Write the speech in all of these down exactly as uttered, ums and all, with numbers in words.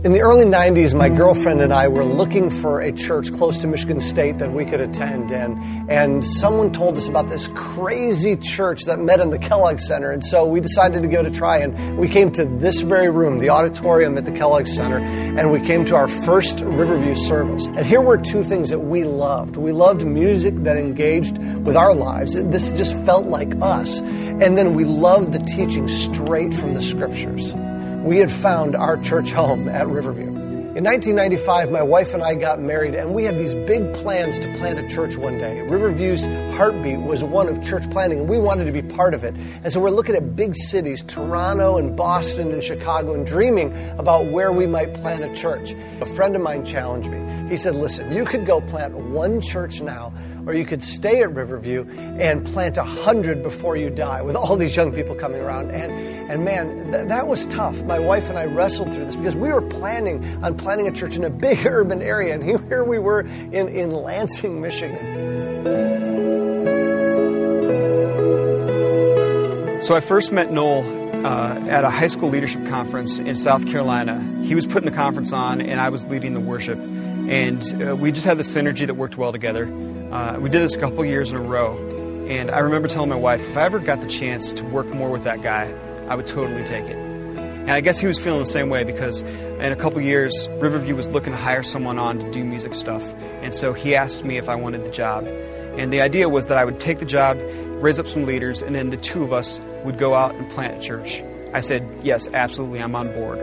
In the early nineties, my girlfriend and I were looking for a church close to Michigan State that we could attend, and and someone told us about this crazy church that met in the Kellogg Center, and so we decided to go to try, and we came to this very room, the auditorium at the Kellogg Center, and we came to our first Riverview service. And here were two things that we loved. We loved music that engaged with our lives. This just felt like us. And then we loved the teaching straight from the Scriptures. We had found our church home at Riverview. In nineteen ninety-five, my wife and I got married, and we had these big plans to plant a church one day. Riverview's heartbeat was one of church planting, and we wanted to be part of it. And so we're looking at big cities, Toronto and Boston and Chicago, and dreaming about where we might plant a church. A friend of mine challenged me. He said, listen, you could go plant one church now, or you could stay at Riverview and plant a hundred before you die, with all these young people coming around. And, and man, th- that was tough. My wife and I wrestled through this because we were planning on planting a church in a big urban area, and here we were in, in Lansing, Michigan. So I first met Noel uh, at a high school leadership conference in South Carolina. He was putting the conference on, and I was leading the worship. And uh, we just had the synergy that worked well together. Uh, we did this a couple years in a row. And I remember telling my wife, if I ever got the chance to work more with that guy, I would totally take it. And I guess he was feeling the same way, because in a couple years, Riverview was looking to hire someone on to do music stuff. And so he asked me if I wanted the job. And the idea was that I would take the job, raise up some leaders, and then the two of us would go out and plant a church. I said, yes, absolutely, I'm on board.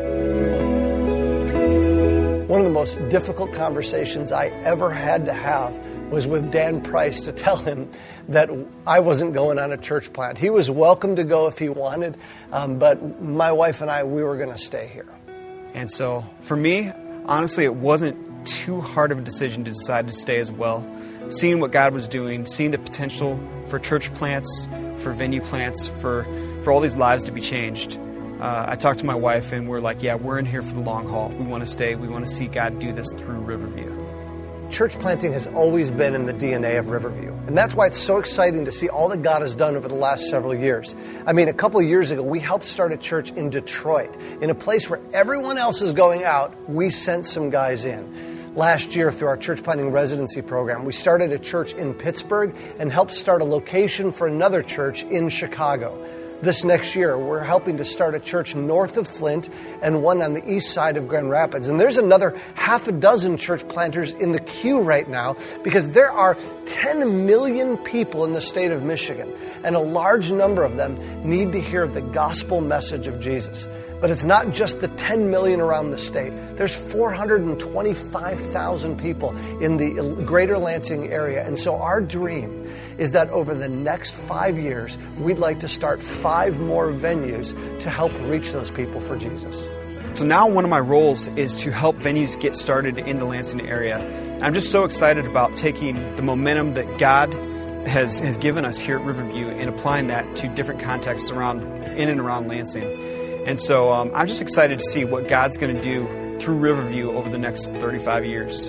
One of the most difficult conversations I ever had to have was with Dan Price, to tell him that I wasn't going on a church plant. He was welcome to go if he wanted, um, but my wife and I, we were going to stay here. And so for me, honestly, it wasn't too hard of a decision to decide to stay as well. Seeing what God was doing, seeing the potential for church plants, for venue plants, for, for all these lives to be changed. Uh, I talked to my wife, and we're like, yeah, we're in here for the long haul. We want to stay. We want to see God do this through Riverview. Church planting has always been in the D N A of Riverview. And that's why it's so exciting to see all that God has done over the last several years. I mean, a couple of years ago, we helped start a church in Detroit. In a place where everyone else is going out, we sent some guys in. Last year, through our church planting residency program, we started a church in Pittsburgh and helped start a location for another church in Chicago. This next year, we're helping to start a church north of Flint and one on the east side of Grand Rapids. And there's another half a dozen church planters in the queue right now, because there are ten million people in the state of Michigan, and a large number of them need to hear the gospel message of Jesus. But it's not just the ten million around the state. There's four hundred twenty-five thousand people in the greater Lansing area. And so our dream is that over the next five years, we'd like to start five more venues to help reach those people for Jesus. So now one of my roles is to help venues get started in the Lansing area. I'm just so excited about taking the momentum that God has, has given us here at Riverview and applying that to different contexts around in and around Lansing. And so um, I'm just excited to see what God's going to do through Riverview over the next thirty-five years.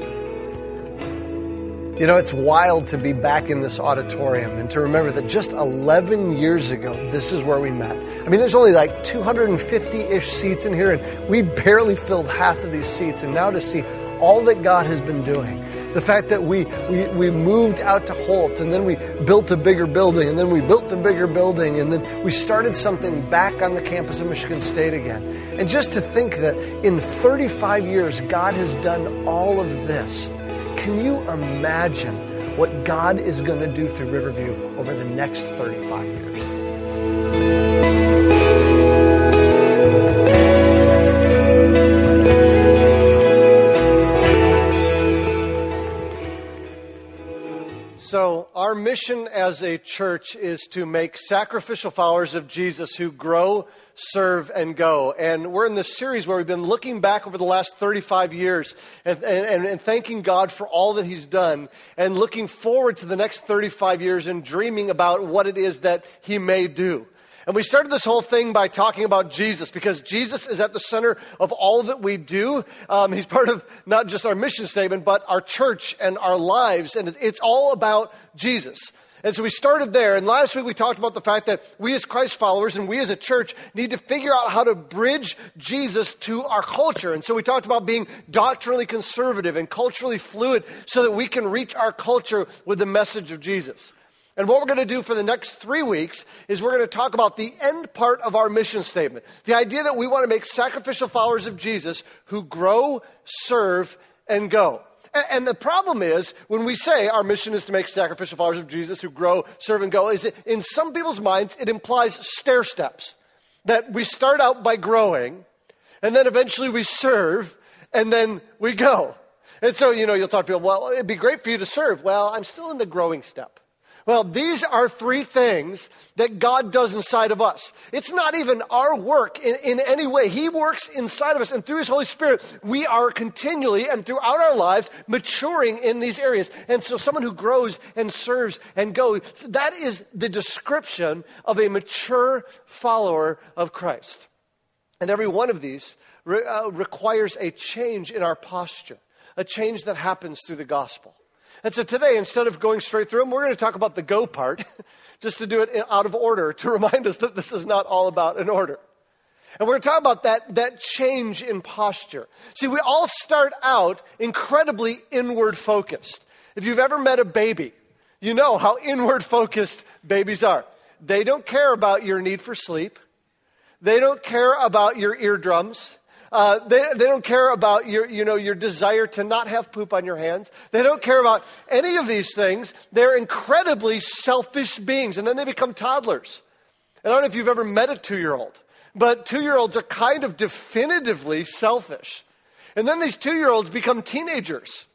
You know, it's wild to be back in this auditorium and to remember that just eleven years ago, this is where we met. I mean, there's only like two hundred fifty-ish seats in here, and we barely filled half of these seats. And now to see all that God has been doing, the fact that we, we, we moved out to Holt, and then we built a bigger building, and then we built a bigger building, and then we started something back on the campus of Michigan State again. And just to think that in thirty-five years, God has done all of this. Can you imagine what God is going to do through Riverview over the next thirty-five years? So our mission as a church is to make sacrificial followers of Jesus who grow, serve, and go. And we're in this series where we've been looking back over the last thirty-five years and, and, and thanking God for all that He's done, and looking forward to the next thirty-five years and dreaming about what it is that He may do. And we started this whole thing by talking about Jesus, because Jesus is at the center of all that we do. Um, he's part of not just our mission statement, but our church and our lives. And it's all about Jesus. And so we started there, and last week we talked about the fact that we as Christ followers and we as a church need to figure out how to bridge Jesus to our culture. And so we talked about being doctrinally conservative and culturally fluid so that we can reach our culture with the message of Jesus. And what we're going to do for the next three weeks is we're going to talk about the end part of our mission statement. The idea that we want to make sacrificial followers of Jesus who grow, serve, and go. And the problem is, when we say our mission is to make sacrificial followers of Jesus who grow, serve, and go, is that in some people's minds, it implies stair steps. That we start out by growing, and then eventually we serve, and then we go. And so, you know, you'll talk to people, well, it'd be great for you to serve. Well, I'm still in the growing step. Well, these are three things that God does inside of us. It's not even our work in, in any way. He works inside of us, and through His Holy Spirit, we are continually and throughout our lives maturing in these areas. And so someone who grows and serves and goes, that is the description of a mature follower of Christ. And every one of these re- uh, requires a change in our posture, a change that happens through the gospel. And so today, instead of going straight through them, we're going to talk about the go part, just to do it out of order, to remind us that this is not all about an order. And we're going to talk about that, that change in posture. See, we all start out incredibly inward focused. If you've ever met a baby, you know how inward focused babies are. They don't care about your need for sleep. They don't care about your eardrums. Uh, they, they don't care about your, you know, your desire to not have poop on your hands. They don't care about any of these things. They're incredibly selfish beings, and then they become toddlers. And I don't know if you've ever met a two-year-old, but two-year-olds are kind of definitively selfish. And then these two-year-olds become teenagers.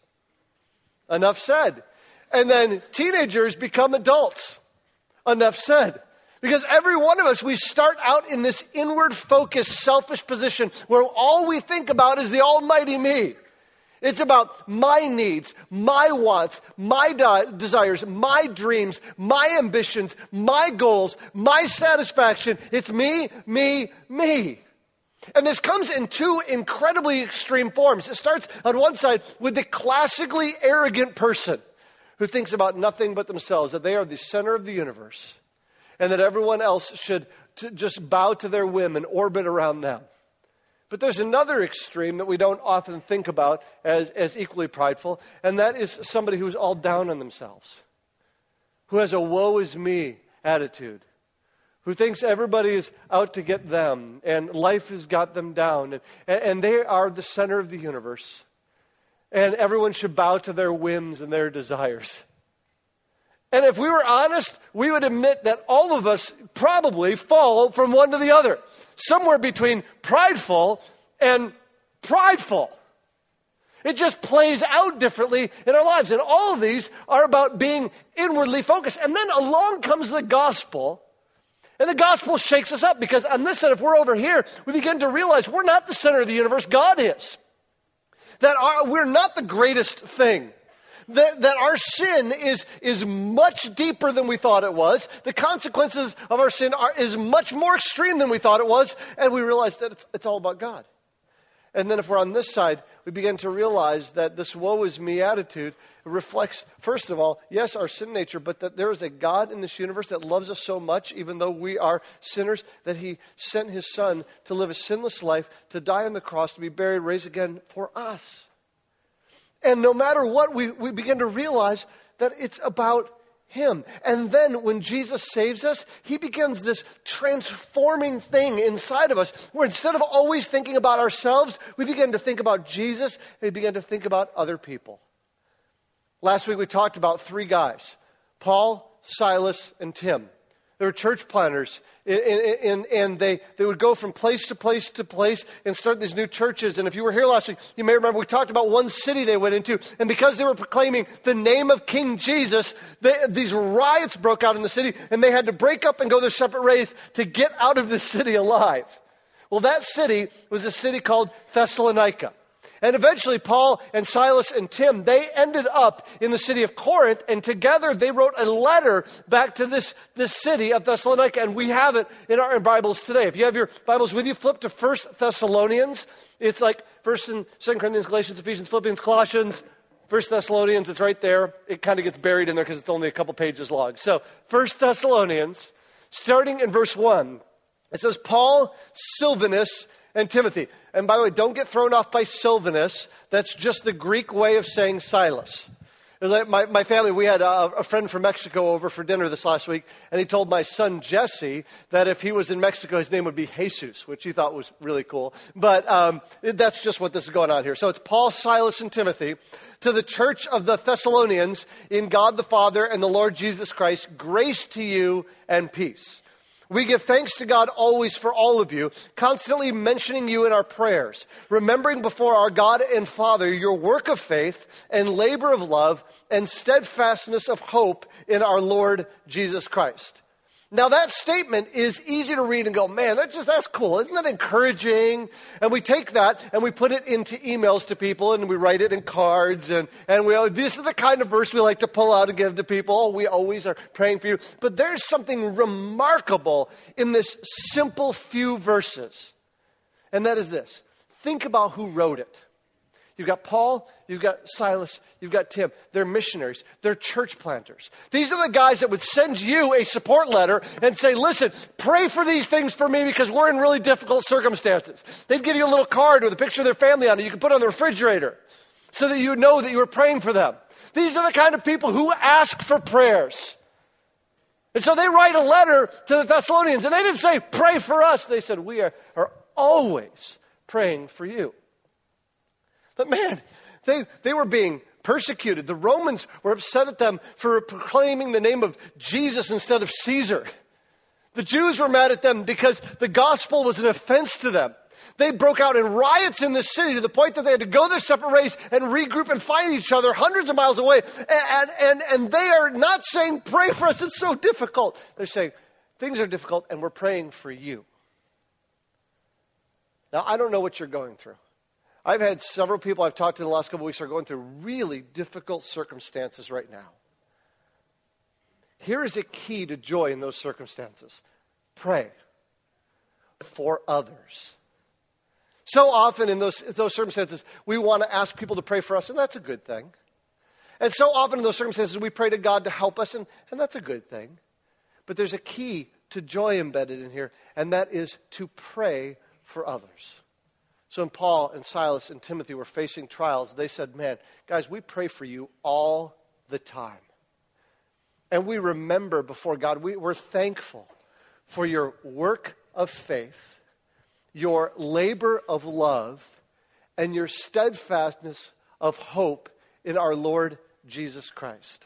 Enough said. And then teenagers become adults. Enough said. Because every one of us, we start out in this inward-focused, selfish position where all we think about is the almighty me. It's about my needs, my wants, my de- desires, my dreams, my ambitions, my goals, my satisfaction. It's me, me, me. And this comes in two incredibly extreme forms. It starts on one side with the classically arrogant person who thinks about nothing but themselves, that they are the center of the universe, and that everyone else should t- just bow to their whim and orbit around them. But there's another extreme that we don't often think about as, as equally prideful, and that is somebody who's all down on themselves, who has a woe is me attitude, who thinks everybody is out to get them, and life has got them down, and, and they are the center of the universe, and everyone should bow to their whims and their desires. And if we were honest, we would admit that all of us probably fall from one to the other. Somewhere between prideful and prideful. It just plays out differently in our lives. And all of these are about being inwardly focused. And then along comes the gospel. And the gospel shakes us up, because on this side, if we're over here, we begin to realize we're not the center of the universe. God is. That our, we're not the greatest thing. That, that our sin is, is much deeper than we thought it was. The consequences of our sin are is much more extreme than we thought it was. And we realize that it's, it's all about God. And then if we're on this side, we begin to realize that this woe is me attitude reflects, first of all, yes, our sin nature, but that there is a God in this universe that loves us so much, even though we are sinners, that He sent His Son to live a sinless life, to die on the cross, to be buried, raised again for us. And no matter what, we, we begin to realize that it's about Him. And then when Jesus saves us, He begins this transforming thing inside of us, where instead of always thinking about ourselves, we begin to think about Jesus, and we begin to think about other people. Last week we talked about three guys, Paul, Silas, and Tim. They were church planters, and, and, and they, they would go from place to place to place and start these new churches. And if you were here last week, you may remember we talked about one city they went into. And because they were proclaiming the name of King Jesus, they, these riots broke out in the city, and they had to break up and go their separate ways to get out of the city alive. Well, that city was a city called Thessalonica. And eventually, Paul and Silas and Tim, they ended up in the city of Corinth, and together they wrote a letter back to this, this city of Thessalonica, and we have it in our Bibles today. If you have your Bibles with you, flip to First Thessalonians. It's like First and Second Corinthians, Galatians, Ephesians, Philippians, Colossians, First Thessalonians, it's right there. It kind of gets buried in there because it's only a couple pages long. So, First Thessalonians, starting in verse one, it says, Paul, Silvanus, and Timothy. And by the way, don't get thrown off by Silvanus. That's just the Greek way of saying Silas. Like my, my family, we had a, a friend from Mexico over for dinner this last week, and he told my son Jesse that if he was in Mexico, his name would be Jesus, which he thought was really cool. But um, that's just what this is going on here. So it's Paul, Silas, and Timothy to the church of the Thessalonians in God the Father and the Lord Jesus Christ, grace to you and peace. We give thanks to God always for all of you, constantly mentioning you in our prayers, remembering before our God and Father your work of faith and labor of love and steadfastness of hope in our Lord Jesus Christ. Now that statement is easy to read and go, man, that's just, that's cool. Isn't that encouraging? And we take that and we put it into emails to people and we write it in cards and, and we, this is the kind of verse we like to pull out and give to people. Oh, we always are praying for you. But there's something remarkable in this simple few verses. And that is this. Think about who wrote it. You've got Paul, you've got Silas, you've got Tim. They're missionaries. They're church planters. These are the guys that would send you a support letter and say, listen, pray for these things for me because we're in really difficult circumstances. They'd give you a little card with a picture of their family on it you could put on the refrigerator so that you know that you were praying for them. These are the kind of people who ask for prayers. And so they write a letter to the Thessalonians and they didn't say, pray for us. They said, we are, are always praying for you. But man, they, they were being persecuted. The Romans were upset at them for proclaiming the name of Jesus instead of Caesar. The Jews were mad at them because the gospel was an offense to them. They broke out in riots in the city to the point that they had to go their separate ways and regroup and find each other hundreds of miles away. And, and, and they are not saying, pray for us, it's so difficult. They're saying, things are difficult and we're praying for you. Now, I don't know what you're going through. I've had several people I've talked to in the last couple of weeks who are going through really difficult circumstances right now. Here is a key to joy in those circumstances. Pray for others. So often in those, those circumstances, we want to ask people to pray for us, and that's a good thing. And so often in those circumstances, we pray to God to help us, and, and that's a good thing. But there's a key to joy embedded in here, and that is to pray for others. So when Paul and Silas and Timothy were facing trials, they said, man, guys, we pray for you all the time. And we remember before God, we, we're thankful for your work of faith, your labor of love, and your steadfastness of hope in our Lord Jesus Christ.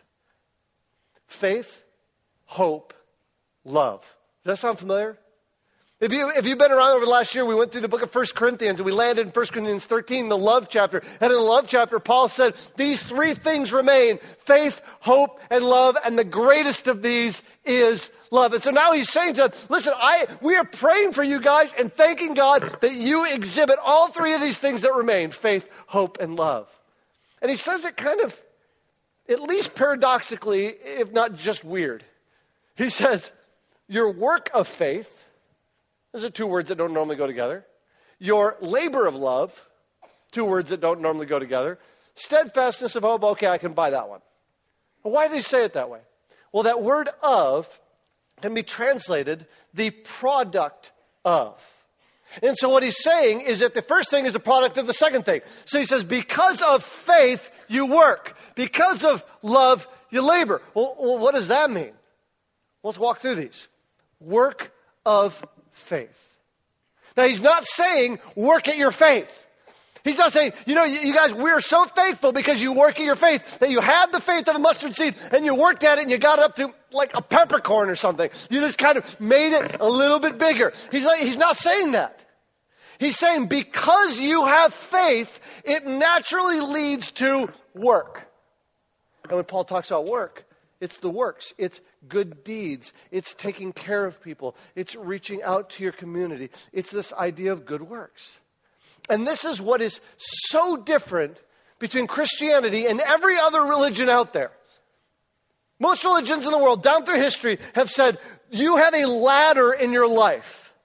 Faith, hope, love. Does that sound familiar? If, you, if you've been around over the last year, we went through the book of First Corinthians and we landed in First Corinthians thirteen, the love chapter. And in the love chapter, Paul said, these three things remain, faith, hope, and love. And the greatest of these is love. And so now he's saying to them, listen, I, we are praying for you guys and thanking God that you exhibit all three of these things that remain, faith, hope, and love. And he says it kind of, at least paradoxically, if not just weird. He says, your work of faith, those are two words that don't normally go together. Your labor of love, two words that don't normally go together. Steadfastness of hope, okay, I can buy that one. Well, why did he say it that way? Well, that word of can be translated the product of. And so what he's saying is that the first thing is the product of the second thing. So he says, because of faith, you work. Because of love, you labor. Well, well what does that mean? Let's walk through these. Work of faith. Now, he's not saying work at your faith. He's not saying, you know, you, you guys, we're so thankful because you work at your faith, that you had the faith of a mustard seed and you worked at it and you got it up to like a peppercorn or something. You just kind of made it a little bit bigger. He's like, he's not saying that. He's saying because you have faith, it naturally leads to work. And when Paul talks about work, it's the works. It's good deeds. It's taking care of people. It's reaching out to your community. It's this idea of good works. And this is what is so different between Christianity and every other religion out there. Most religions in the world, down through history, have said, you have a ladder in your life.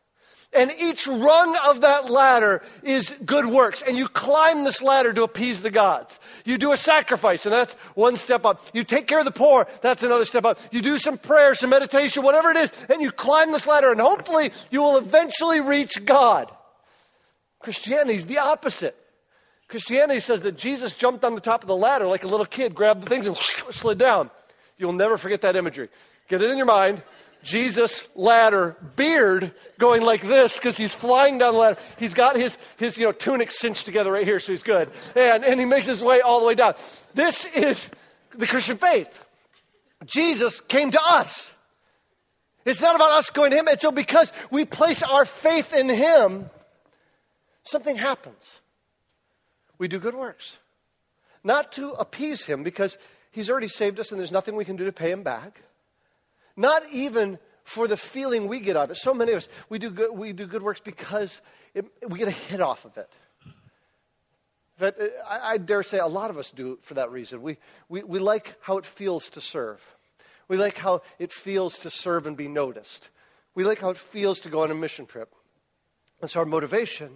And each rung of that ladder is good works. And you climb this ladder to appease the gods. You do a sacrifice, and that's one step up. You take care of the poor, that's another step up. You do some prayer, some meditation, whatever it is, and you climb this ladder, and hopefully you will eventually reach God. Christianity is the opposite. Christianity says that Jesus jumped on the top of the ladder like a little kid, grabbed the things and slid down. You'll never forget that imagery. Get it in your mind. Jesus, ladder, beard going like this because he's flying down the ladder. He's got his, his you know, tunic cinched together right here, so he's good. And, and he makes his way all the way down. This is the Christian faith. Jesus came to us. It's not about us going to him. And so because we place our faith in him, something happens. We do good works. Not to appease him because he's already saved us and there's nothing we can do to pay him back. Not even for the feeling we get out of it. So many of us, we do good, we do good works because it, we get a hit off of it. But I, I dare say a lot of us do it for that reason. We, we, we like how it feels to serve. We like how it feels to serve and be noticed. We like how it feels to go on a mission trip. And so our motivation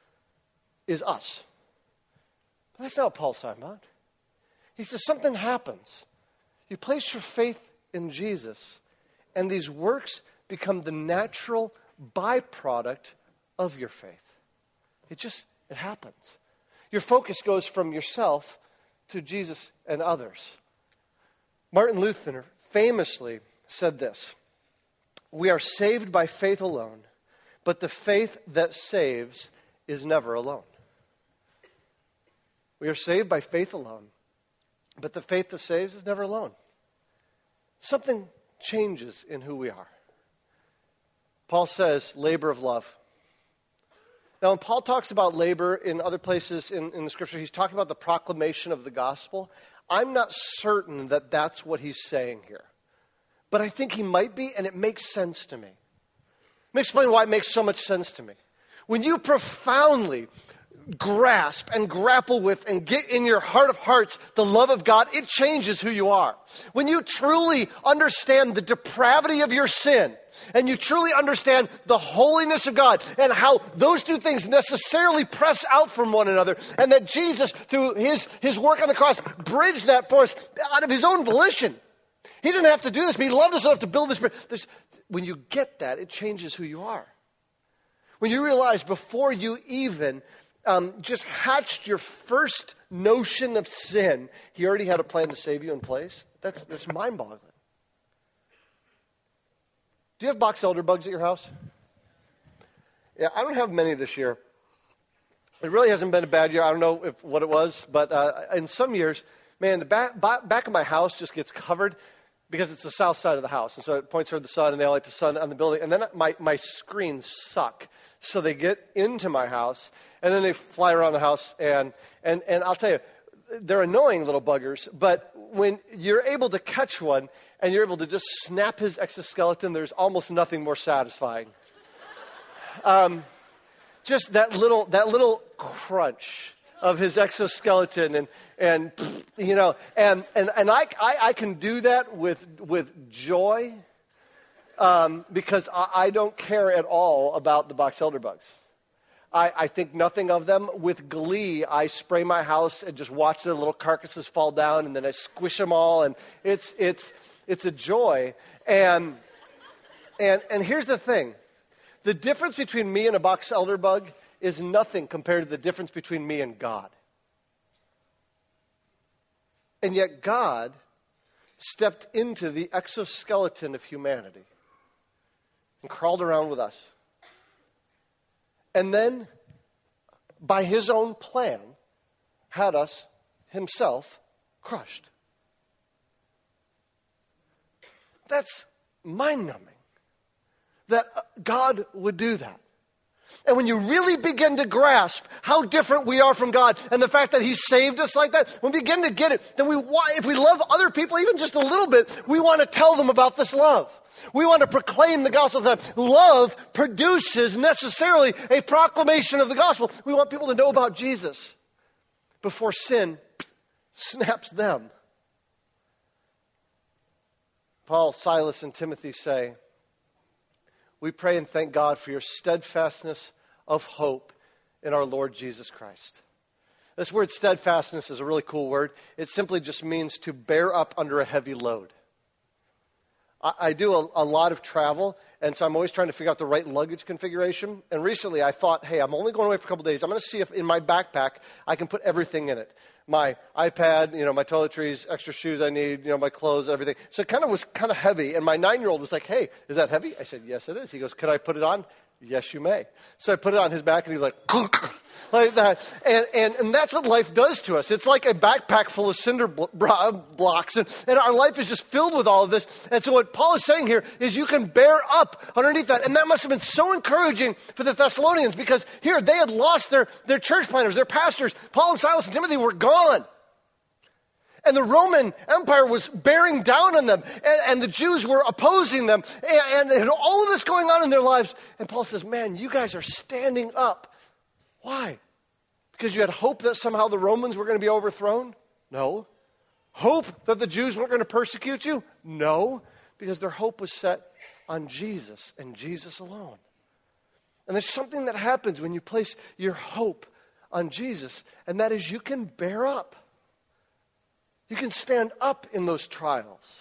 is us. But that's not what Paul's talking about. He says something happens. You place your faith in Jesus, and these works become the natural byproduct of your faith. It just, it happens. Your focus goes from yourself to Jesus and others. Martin Luther famously said this: "We are saved by faith alone, but the faith that saves is never alone." We are saved by faith alone, but the faith that saves is never alone. Something changes in who we are. Paul says, labor of love. Now, when Paul talks about labor in other places in, in the scripture, he's talking about the proclamation of the gospel. I'm not certain that that's what he's saying here. But I think he might be, and it makes sense to me. Let me explain why it makes so much sense to me. When you profoundly grasp and grapple with and get in your heart of hearts the love of God, it changes who you are. When you truly understand the depravity of your sin, and you truly understand the holiness of God and how those two things necessarily press out from one another, and that Jesus, through his, his work on the cross, bridged that for us out of his own volition. He didn't have to do this, but he loved us enough to build this. There's, when you get that, it changes who you are. When you realize before you even um, just hatched your first notion of sin, he already had a plan to save you in place, that's, that's mind-boggling. Do you have box elder bugs at your house? Yeah, I don't have many this year. It really hasn't been a bad year. I don't know if what it was, but uh, in some years, man, the back, back of my house just gets covered because it's the south side of the house. And so it points toward the sun, and they all like the sun on the building. And then my, my screens suck. So they get into my house, and then they fly around the house. And, and, and I'll tell you, they're annoying little buggers, but when you're able to catch one and you're able to just snap his exoskeleton, there's almost nothing more satisfying. Um, just that little that little crunch of his exoskeleton, and and you know, and and and I I, I can do that with with joy, um, because I, I don't care at all about the box elder bugs. I, I think nothing of them. With glee, I spray my house and just watch the little carcasses fall down, and then I squish them all, and it's it's it's a joy. And and and here's the thing: the difference between me and a box elder bug is nothing compared to the difference between me and God. And yet God stepped into the exoskeleton of humanity and crawled around with us. And then, by his own plan, had us himself crushed. That's mind-numbing that God would do that. And when you really begin to grasp how different we are from God, and the fact that he saved us like that, when we begin to get it, then we want, if we love other people even just a little bit, we want to tell them about this love. We want to proclaim the gospel to them. Love produces necessarily a proclamation of the gospel. We want people to know about Jesus before sin snaps them. Paul, Silas, and Timothy say, we pray and thank God for your steadfastness of hope in our Lord Jesus Christ. This word steadfastness is a really cool word. It simply just means to bear up under a heavy load. I, I do a, a lot of travel, and so I'm always trying to figure out the right luggage configuration. And recently I thought, hey, I'm only going away for a couple days. I'm going to see if in my backpack I can put everything in it. My iPad, you know, my toiletries, extra shoes I need, you know, my clothes, everything. So it kind of was kind of heavy. And my nine-year-old was like, hey, is that heavy? I said, yes, it is. He goes, could I put it on? Yes, you may. So I put it on his back, and he's like, like that. And, and, and that's what life does to us. It's like a backpack full of cinder blo- blocks, and, and our life is just filled with all of this. And so what Paul is saying here is you can bear up underneath that. And that must have been so encouraging for the Thessalonians, because here they had lost their, their church planners, their pastors. Paul and Silas and Timothy were gone. And the Roman Empire was bearing down on them, and, and the Jews were opposing them, and, and all of this going on in their lives. And Paul says, man, you guys are standing up. Why? Because you had hope that somehow the Romans were going to be overthrown? No. Hope that the Jews weren't going to persecute you? No. Because their hope was set on Jesus and Jesus alone. And there's something that happens when you place your hope on Jesus, and that is you can bear up. You can stand up in those trials.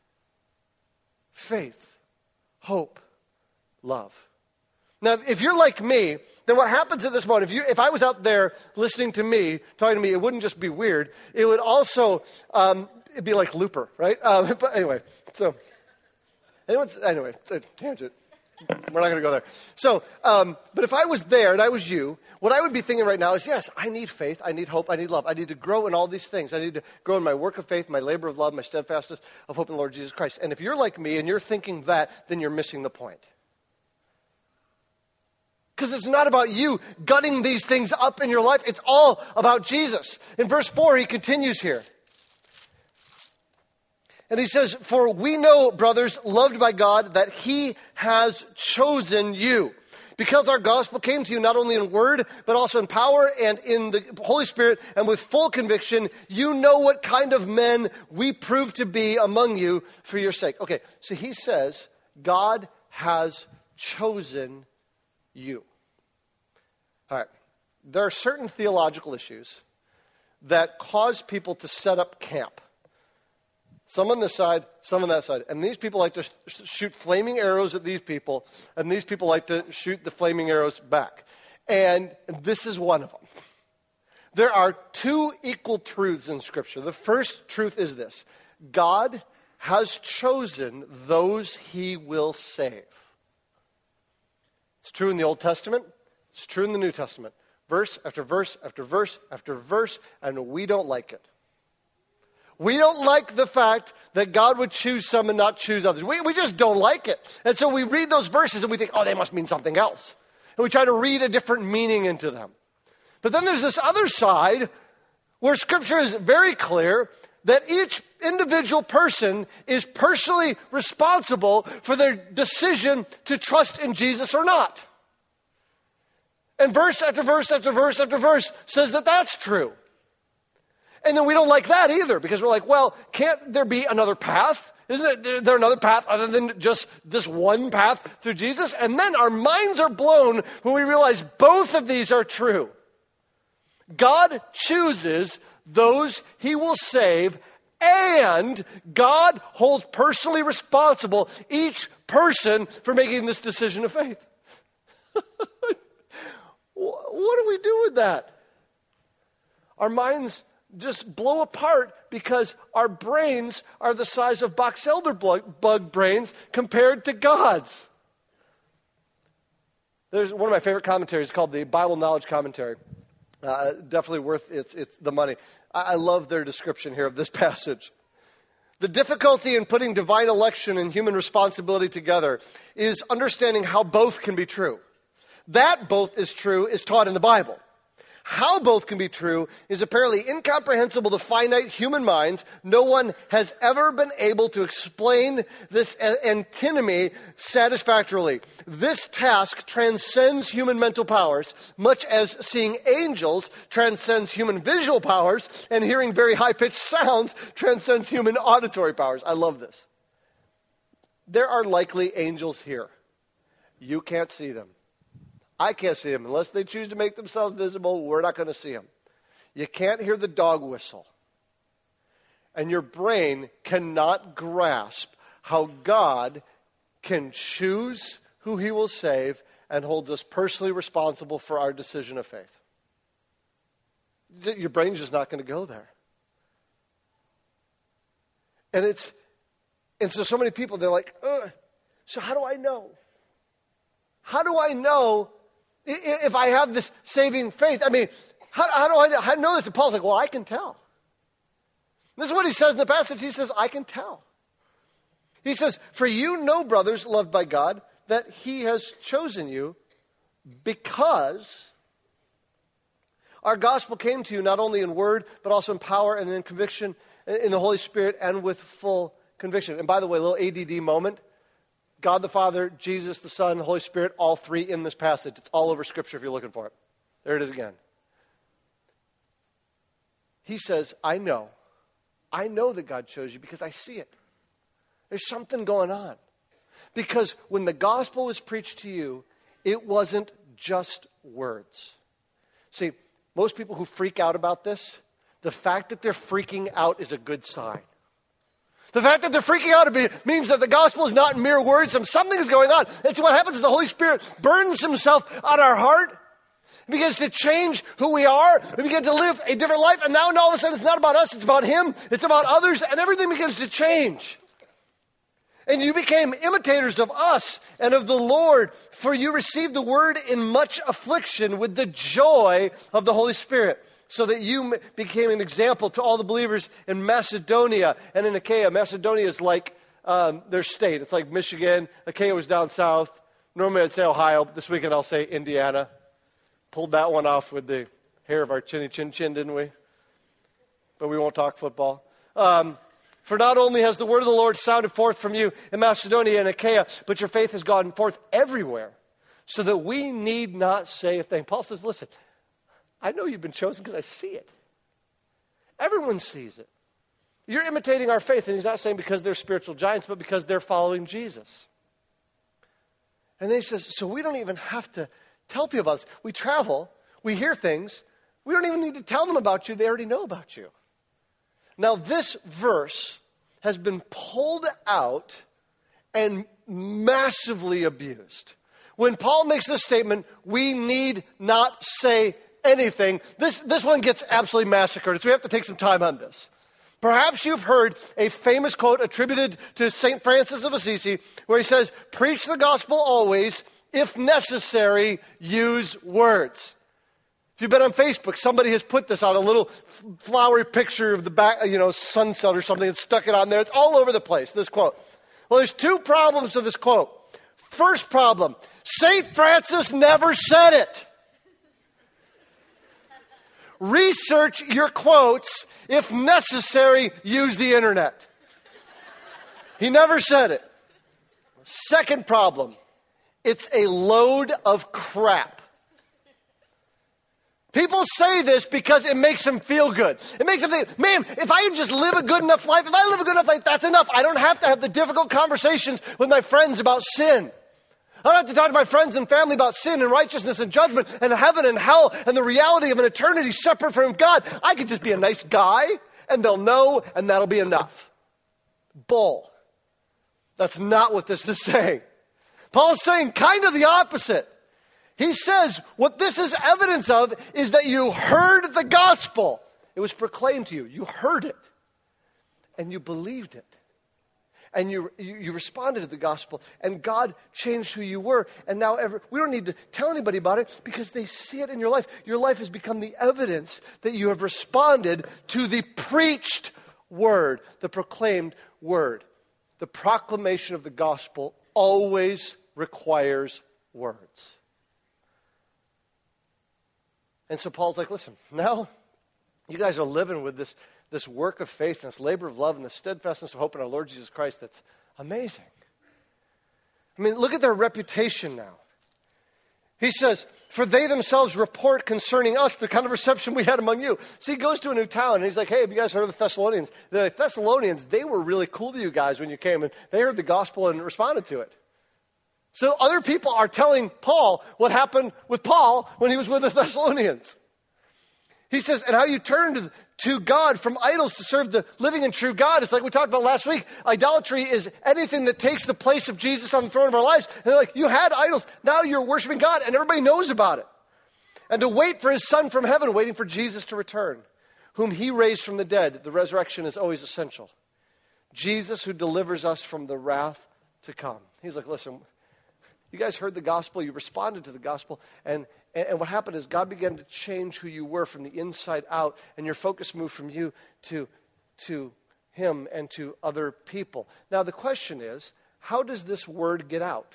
Faith, hope, love. Now, if you're like me, then what happens at this moment, if you, if I was out there listening to me, talking to me, it wouldn't just be weird. It would also um, it'd be like Looper, right? Um, but anyway, so, anyone's, anyway, tangent. We're not going to go there. So, um, but if I was there and I was you, what I would be thinking right now is, yes, I need faith, I need hope, I need love. I need to grow in all these things. I need to grow in my work of faith, my labor of love, my steadfastness of hope in the Lord Jesus Christ. And if you're like me and you're thinking that, then you're missing the point. Because it's not about you gutting these things up in your life. It's all about Jesus. In verse four, he continues here. And he says, for we know, brothers, loved by God, that he has chosen you. Because our gospel came to you not only in word, but also in power and in the Holy Spirit and with full conviction, you know what kind of men we prove to be among you for your sake. Okay, so he says, God has chosen you. All right, there are certain theological issues that cause people to set up camp. Some on this side, some on that side. And these people like to sh- shoot flaming arrows at these people, and these people like to shoot the flaming arrows back. And this is one of them. There are two equal truths in Scripture. The first truth is this: God has chosen those he will save. It's true in the Old Testament. It's true in the New Testament. Verse after verse after verse after verse, and we don't like it. We don't like the fact that God would choose some and not choose others. We, we just don't like it. And so we read those verses and we think, oh, they must mean something else. And we try to read a different meaning into them. But then there's this other side where Scripture is very clear that each individual person is personally responsible for their decision to trust in Jesus or not. And verse after verse after verse after verse says that that's true. And then we don't like that either, because we're like, well, can't there be another path? Isn't it, there another path other than just this one path through Jesus? And then our minds are blown when we realize both of these are true. God chooses those he will save, and God holds personally responsible each person for making this decision of faith. What do we do with that? Our minds just blow apart because our brains are the size of box elder bug brains compared to God's. There's one of my favorite commentaries called the Bible Knowledge Commentary. Uh, definitely worth it's, it's the money. I, I love their description here of this passage. The difficulty in putting divine election and human responsibility together is understanding how both can be true. That both is true is taught in the Bible. How both can be true is apparently incomprehensible to finite human minds. No one has ever been able to explain this antinomy satisfactorily. This task transcends human mental powers, much as seeing angels transcends human visual powers, and hearing very high-pitched sounds transcends human auditory powers. I love this. There are likely angels here. You can't see them. I can't see them. Unless they choose to make themselves visible, we're not going to see them. You can't hear the dog whistle. And your brain cannot grasp how God can choose who he will save and holds us personally responsible for our decision of faith. Your brain's just not going to go there. And it's, and so so many people, they're like, Ugh, so how do I know? How do I know if I have this saving faith? I mean, how, how do I know, how do I know this? And Paul's like, well, I can tell. This is what he says in the passage. He says, I can tell. He says, for you know, brothers, loved by God, that he has chosen you because our gospel came to you not only in word, but also in power and in conviction in the Holy Spirit and with full conviction. And by the way, a little A D D moment. God the Father, Jesus the Son, the Holy Spirit, all three in this passage. It's all over Scripture if you're looking for it. There it is again. He says, I know. I know that God chose you because I see it. There's something going on. Because when the gospel was preached to you, it wasn't just words. See, most people who freak out about this, the fact that they're freaking out is a good sign. The fact that they're freaking out means that the gospel is not mere words. Something is going on. And so what happens is the Holy Spirit burns himself on our heart. He begins to change who we are. We begin to live a different life. And now, all of a sudden, it's not about us. It's about him. It's about others. And everything begins to change. And you became imitators of us and of the Lord, for you received the word in much affliction with the joy of the Holy Spirit, so that you became an example to all the believers in Macedonia and in Achaia. Macedonia is like um, their state. It's like Michigan. Achaia was down south. Normally I'd say Ohio, but this weekend I'll say Indiana. Pulled that one off with the hair of our chinny chin chin, didn't we? But we won't talk football. Um, For not only has the word of the Lord sounded forth from you in Macedonia and Achaia, but your faith has gone forth everywhere, so that we need not say a thing. Paul says, listen, I know you've been chosen because I see it. Everyone sees it. You're imitating our faith, and he's not saying because they're spiritual giants, but because they're following Jesus. And then he says, so we don't even have to tell people about this. We travel, we hear things, we don't even need to tell them about you. They already know about you. Now, this verse has been pulled out and massively abused. When Paul makes this statement, we need not say anything, this, this one gets absolutely massacred. So we have to take some time on this. Perhaps you've heard a famous quote attributed to Saint Francis of Assisi, where he says, preach the gospel always, if necessary, use words. If you've been on Facebook, somebody has put this on, a little flowery picture of the back, you know, sunset or something, and stuck it on there. It's all over the place, this quote. Well, there's two problems to this quote. First problem, Saint Francis never said it. Research your quotes. If necessary, use the internet. He never said it. Second problem, it's a load of crap. People say this because it makes them feel good. It makes them think, man, if I just live a good enough life, if I live a good enough life, that's enough. I don't have to have the difficult conversations with my friends about sin. I don't have to talk to my friends and family about sin and righteousness and judgment and heaven and hell and the reality of an eternity separate from God. I could just be a nice guy and they'll know and that'll be enough. Bull. That's not what this is saying. Paul's saying kind of the opposite. He says what this is evidence of is that you heard the gospel. It was proclaimed to you. You heard it. And you believed it. And you, you you responded to the gospel. And God changed who you were. And now ever, we don't need to tell anybody about it because they see it in your life. Your life has become the evidence that you have responded to the preached word, the proclaimed word. The proclamation of the gospel always requires words. And so Paul's like, listen, now you guys are living with this, this work of faith and this labor of love and the steadfastness of hope in our Lord Jesus Christ that's amazing. I mean, look at their reputation now. He says, for they themselves report concerning us the kind of reception we had among you. So he goes to a new town and he's like, hey, have you guys heard of the Thessalonians? The Thessalonians, they were really cool to you guys when you came and they heard the gospel and responded to it. So other people are telling Paul what happened with Paul when he was with the Thessalonians. He says, and how you turned to God from idols to serve the living and true God. It's like we talked about last week. Idolatry is anything that takes the place of Jesus on the throne of our lives. And they're like, you had idols. Now you're worshiping God and everybody knows about it. And to wait for his son from heaven, waiting for Jesus to return, whom he raised from the dead. The resurrection is always essential. Jesus who delivers us from the wrath to come. He's like, listen, you guys heard the gospel, you responded to the gospel, and, and, and what happened is God began to change who you were from the inside out, and your focus moved from you to, to him and to other people. Now the question is, how does this word get out?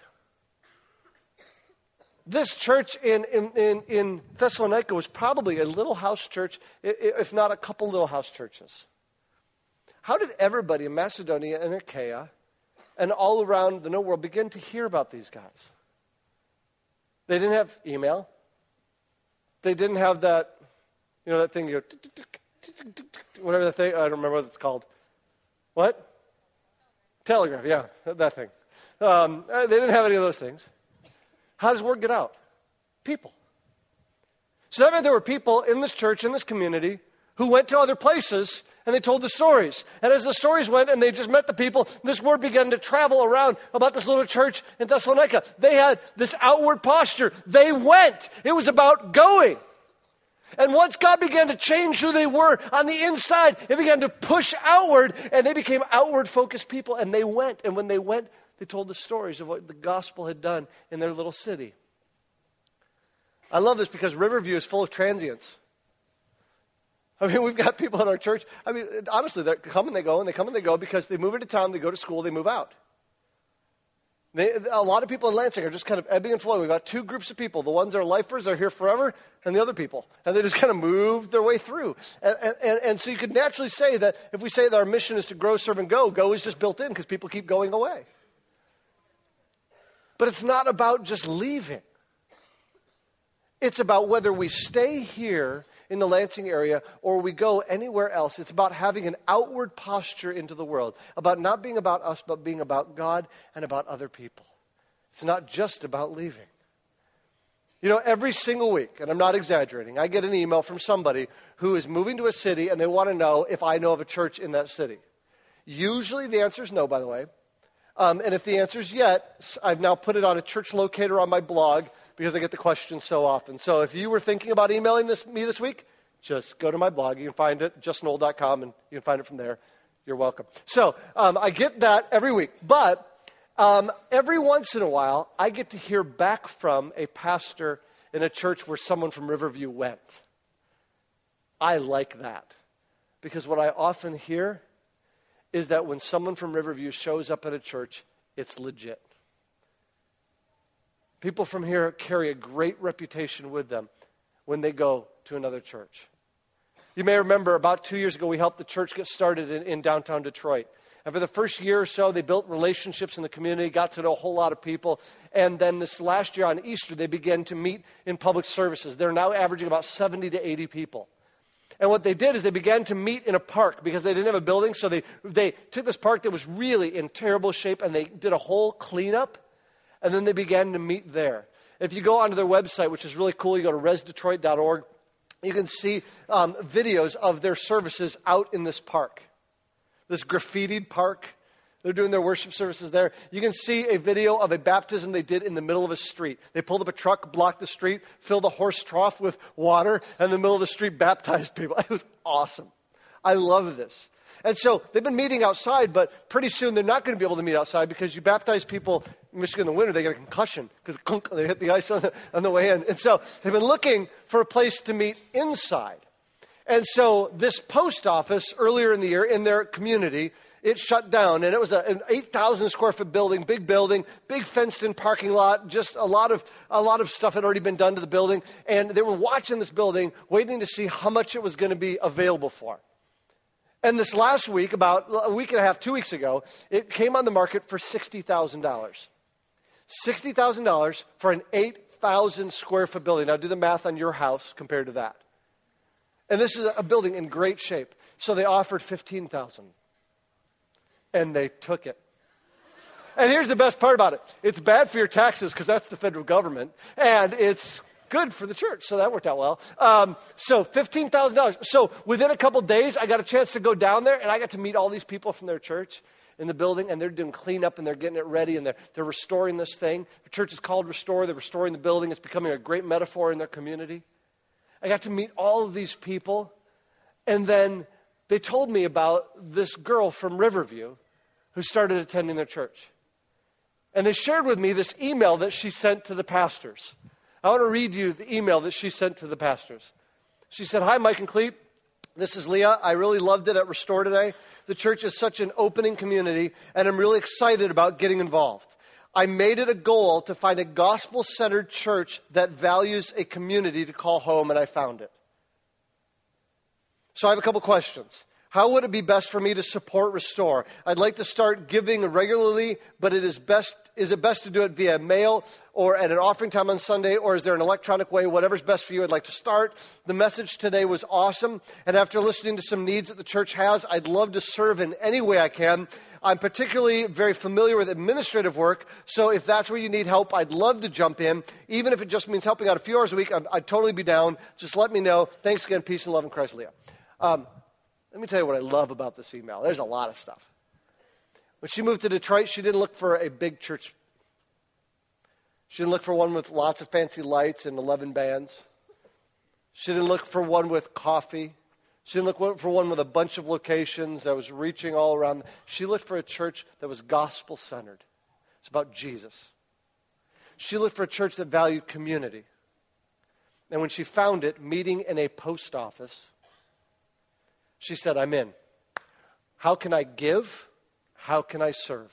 This church in, in, in, in Thessalonica was probably a little house church, if not a couple little house churches. How did everybody in Macedonia and Achaia and all around the known world begin to hear about these guys? They didn't have email. They didn't have that, you know, that thing, you go, whatever that thing, I don't remember what it's called. What? Telegraph, yeah, that thing. Um, they didn't have any of those things. How does word get out? People. So that meant there were people in this church, in this community, who went to other places and they told the stories. And as the stories went and they just met the people, this word began to travel around about this little church in Thessalonica. They had this outward posture. They went. It was about going. And once God began to change who they were on the inside, it began to push outward and they became outward focused people and they went. And when they went, they told the stories of what the gospel had done in their little city. I love this because Riverview is full of transients. I mean, we've got people in our church. I mean, honestly, they come and they go, and they come and they go because they move into town, they go to school, they move out. They, a lot of people in Lansing are just kind of ebbing and flowing. We've got two groups of people. The ones that are lifers are here forever, and the other people. And they just kind of move their way through. And, and, and so you could naturally say that if we say that our mission is to grow, serve, and go, go is just built in because people keep going away. But it's not about just leaving. It's about whether we stay here in the Lansing area or we go anywhere else. It's about having an outward posture into the world, about not being about us, but being about God and about other people. It's not just about leaving. You know, every single week, and I'm not exaggerating, I get an email from somebody who is moving to a city and they want to know if I know of a church in that city. Usually the answer is no, by the way. Um, and if the answer is yes, I've now put it on a church locator on my blog because I get the question so often. So if you were thinking about emailing this, me this week, just go to my blog. You can find it, just noel dot com, and you can find it from there. You're welcome. So um, I get that every week. But um, every once in a while, I get to hear back from a pastor in a church where someone from Riverview went. I like that because what I often hear is that when someone from Riverview shows up at a church, it's legit. People from here carry a great reputation with them when they go to another church. You may remember about two years ago, we helped the church get started in, in downtown Detroit. And for the first year or so, they built relationships in the community, got to know a whole lot of people. And then this last year on Easter, they began to meet in public services. They're now averaging about seventy to eighty people. And what they did is they began to meet in a park because they didn't have a building. So they, they took this park that was really in terrible shape and they did a whole cleanup. And then they began to meet there. If you go onto their website, which is really cool, you go to res detroit dot org, you can see um, videos of their services out in this park. This graffitied park. They're doing their worship services there. You can see a video of a baptism they did in the middle of a street. They pulled up a truck, blocked the street, filled a horse trough with water, and in the middle of the street baptized people. It was awesome. I love this. And so they've been meeting outside, but pretty soon they're not going to be able to meet outside because you baptize people in Michigan in the winter, they get a concussion because they hit the ice on the, on the way in. And so they've been looking for a place to meet inside. And so this post office earlier in the year in their community, it shut down, and it was a, an eight thousand square foot building, big building, big fenced-in parking lot. Just a lot of a lot of stuff had already been done to the building, and they were watching this building, waiting to see how much it was going to be available for. And this last week, about a week and a half, two weeks ago, it came on the market for sixty thousand dollars. sixty thousand dollars for an eight thousand square foot building. Now, do the math on your house compared to that. And this is a building in great shape. So they offered fifteen thousand dollars. And they took it. And here's the best part about it. It's bad for your taxes because that's the federal government. And it's good for the church. So that worked out well. Um, so fifteen thousand dollars. So within a couple days, I got a chance to go down there and I got to meet all these people from their church in the building, and they're doing cleanup and they're getting it ready and they're, they're restoring this thing. The church is called Restore. They're restoring the building. It's becoming a great metaphor in their community. I got to meet all of these people, and then they told me about this girl from Riverview who started attending their church. And they shared with me this email that she sent to the pastors. I want to read you the email that she sent to the pastors. She said, "Hi, Mike and Cleet. This is Leah. I really loved it at Restore today. The church is such an opening community, and I'm really excited about getting involved. I made it a goal to find a gospel-centered church that values a community to call home, and I found it. So I have a couple questions. How would it be best for me to support Restore? I'd like to start giving regularly, but it is best is it best to do it via mail or at an offering time on Sunday, or is there an electronic way? Whatever's best for you, I'd like to start. The message today was awesome, and after listening to some needs that the church has, I'd love to serve in any way I can. I'm particularly very familiar with administrative work, so if that's where you need help, I'd love to jump in. Even if it just means helping out a few hours a week, I'd, I'd totally be down. Just let me know. Thanks again. Peace and love in Christ, Leah." Um, let me tell you what I love about this email. There's a lot of stuff. When she moved to Detroit, she didn't look for a big church. She didn't look for one with lots of fancy lights and eleven bands. She didn't look for one with coffee. She didn't look for one with a bunch of locations that was reaching all around. She looked for a church that was gospel-centered. It's about Jesus. She looked for a church that valued community. And when she found it, meeting in a post office, she said, "I'm in. How can I give? How can I serve?"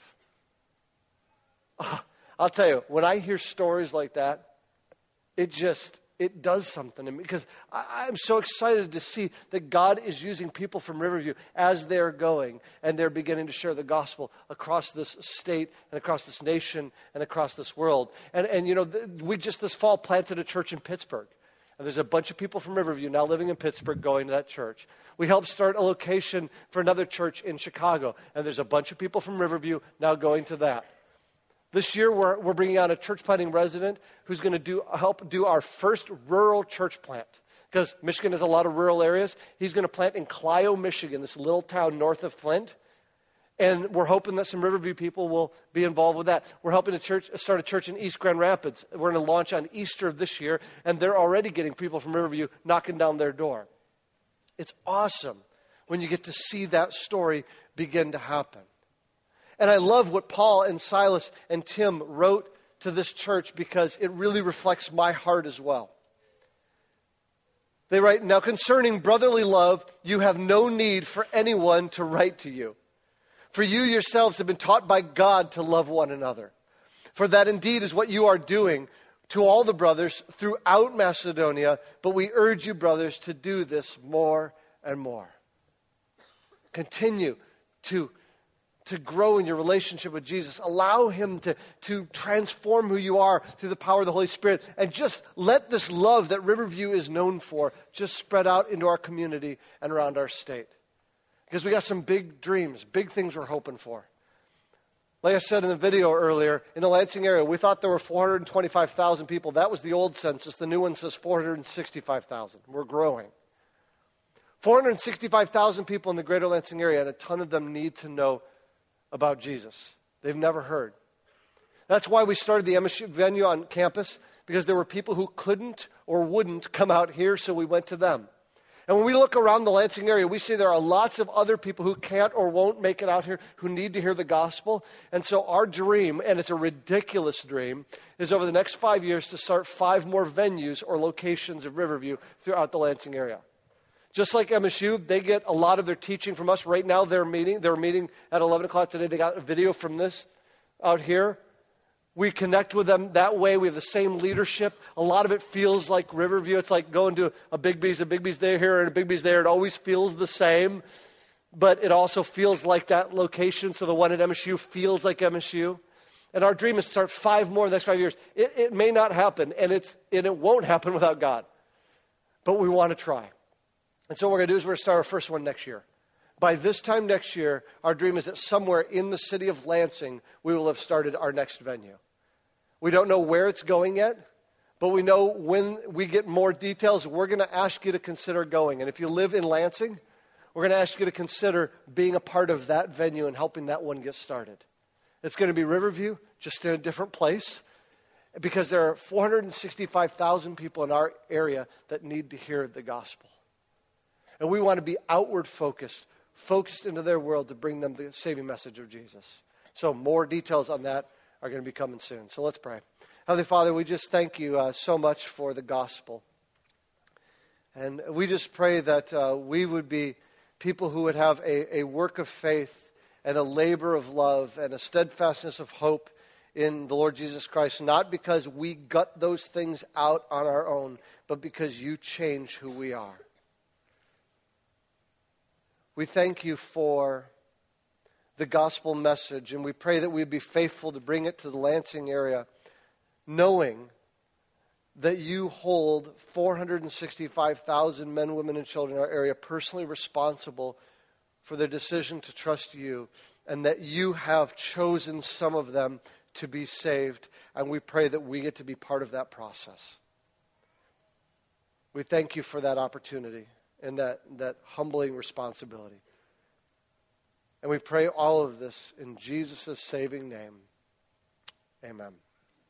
Oh, I'll tell you, when I hear stories like that, it just, it does something to me, because I, I'm so excited to see that God is using people from Riverview as they're going and they're beginning to share the gospel across this state and across this nation and across this world. And, and you know, th- we just this fall planted a church in Pittsburgh. And there's a bunch of people from Riverview now living in Pittsburgh going to that church. We helped start a location for another church in Chicago. And there's a bunch of people from Riverview now going to that. This year, we're, we're bringing on a church planting resident who's going to do help do our first rural church plant. Because Michigan has a lot of rural areas. He's going to plant in Clio, Michigan, this little town north of Flint. And we're hoping that some Riverview people will be involved with that. We're helping a church start a church in East Grand Rapids. We're going to launch on Easter of this year, and they're already getting people from Riverview knocking down their door. It's awesome when you get to see that story begin to happen. And I love what Paul and Silas and Tim wrote to this church, because it really reflects my heart as well. They write, "Now concerning brotherly love, you have no need for anyone to write to you. For you yourselves have been taught by God to love one another. For that indeed is what you are doing to all the brothers throughout Macedonia. But we urge you, brothers, to do this more and more." Continue to, to grow in your relationship with Jesus. Allow Him to, to transform who you are through the power of the Holy Spirit. And just let this love that Riverview is known for just spread out into our community and around our state. Because we got some big dreams, big things we're hoping for. Like I said in the video earlier, in the Lansing area, we thought there were four hundred twenty-five thousand people. That was the old census. The new one says four hundred sixty-five thousand. We're growing. four hundred sixty-five thousand people in the greater Lansing area, and a ton of them need to know about Jesus. They've never heard. That's why we started the M S U venue on campus, because there were people who couldn't or wouldn't come out here, so we went to them. And when we look around the Lansing area, we see there are lots of other people who can't or won't make it out here who need to hear the gospel. And so our dream, and it's a ridiculous dream, is over the next five years to start five more venues or locations of Riverview throughout the Lansing area. Just like M S U, they get a lot of their teaching from us. Right now they're meeting. They're meeting at eleven o'clock today. They got a video from this out here. We connect with them that way. We have the same leadership. A lot of it feels like Riverview. It's like going to a Big B's, a Big B's there here, and a Big B's there. It always feels the same, but it also feels like that location. So the one at M S U feels like M S U. And our dream is to start five more in the next five years. It, it may not happen, and, it's, and it won't happen without God. But we want to try. And so what we're going to do is we're going to start our first one next year. By this time next year, our dream is that somewhere in the city of Lansing, we will have started our next venue. We don't know where it's going yet, but we know when we get more details, we're going to ask you to consider going. And if you live in Lansing, we're going to ask you to consider being a part of that venue and helping that one get started. It's going to be Riverview, just in a different place, because there are four hundred sixty-five thousand people in our area that need to hear the gospel. And we want to be outward focused, focused into their world to bring them the saving message of Jesus. So more details on that are going to be coming soon. So let's pray. Heavenly Father, we just thank you uh, so much for the gospel. And we just pray that uh, we would be people who would have a, a work of faith and a labor of love and a steadfastness of hope in the Lord Jesus Christ, not because we gut those things out on our own, but because you change who we are. We thank you for the gospel message, and we pray that we'd be faithful to bring it to the Lansing area, knowing that you hold four hundred sixty-five thousand men, women, and children in our area personally responsible for their decision to trust you, and that you have chosen some of them to be saved, and we pray that we get to be part of that process. We thank you for that opportunity and that, that humbling responsibility. And we pray all of this in Jesus' saving name. Amen.